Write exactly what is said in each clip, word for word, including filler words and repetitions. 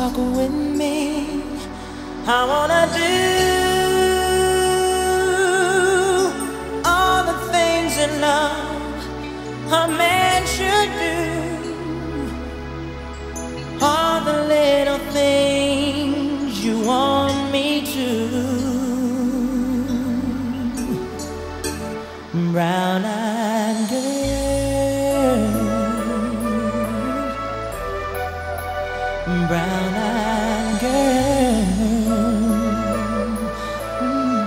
walk with me. I wanna do all the things in love a man should do. All the little things you want me to. Brown-eyed girl, brown-eyed girl, mm.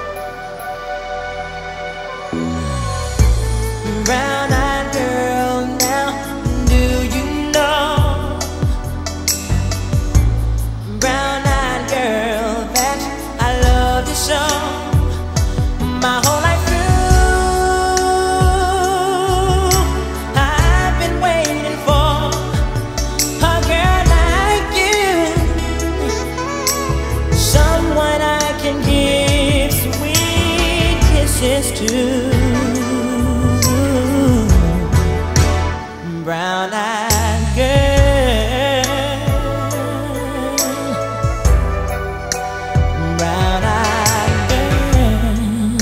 Brown-eyed girl, now do you know, brown-eyed girl, that I love you so. My whole life to brown-eyed girl, brown-eyed girl,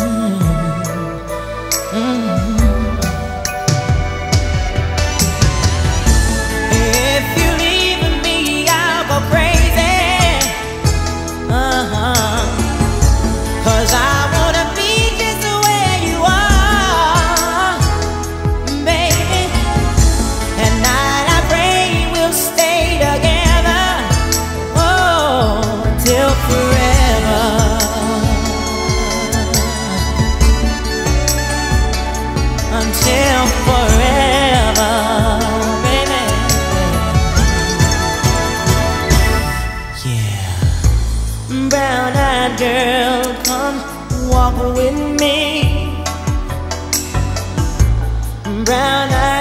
mm-hmm. If you leave me, I'll go crazy, uh-huh, 'cause I until forever, baby. Yeah. Brown-eyed girl, come walk with me. Brown-eyed